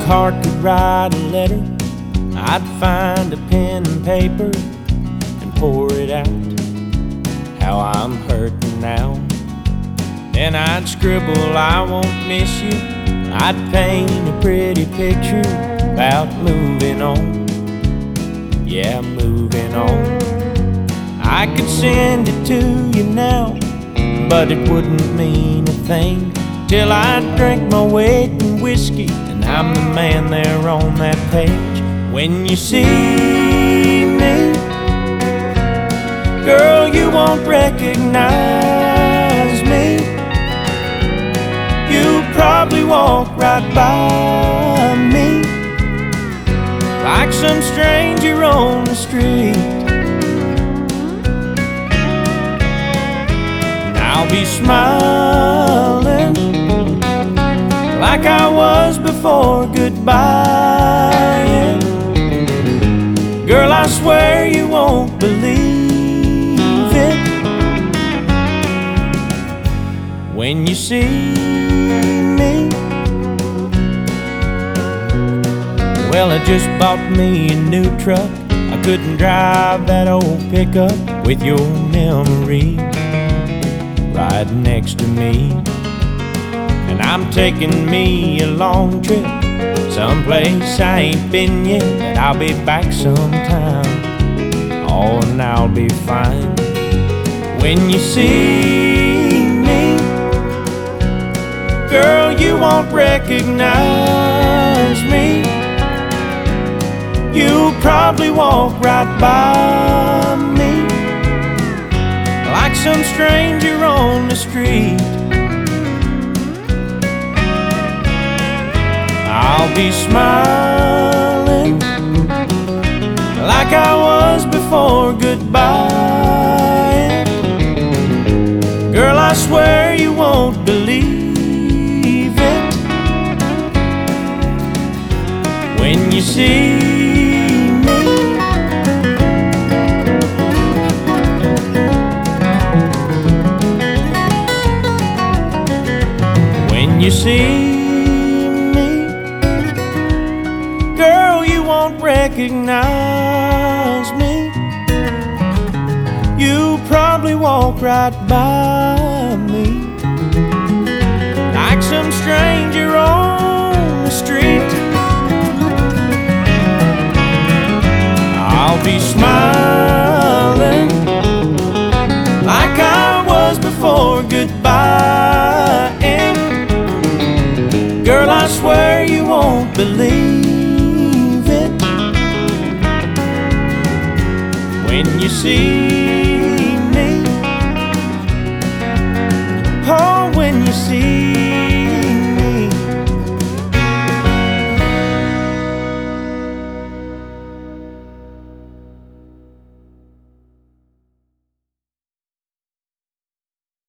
heart could write a letter, I'd find a pen and paper and pour it out, how I'm hurting now. Then I'd scribble, I won't miss you. I'd paint a pretty picture about moving on. Yeah, moving on. I could send it to you now, but it wouldn't mean a thing till I drink my weight in whiskey and I'm the man there on that page. When you see me, girl, you won't recognize me. You probably walk right by me like some stranger on the street. And I'll be smiling like I was before goodbye. Girl, I swear you won't believe it when you see me. Well, I just bought me a new truck. I couldn't drive that old pickup with your memory right next to me. And I'm taking me a long trip, someplace I ain't been yet, but I'll be back sometime. Oh, and I'll be fine. When you see me, girl, you won't recognize me. You'll probably walk right by me like some stranger on the street. I'll be smiling like I was before goodbye. Girl, I swear you won't believe it when you see me. When you see recognize me, you probably walk right by me like some stranger on the street. I'll be smiling like I was before goodbye. And girl, I swear you won't believe when you see me. Oh, when you see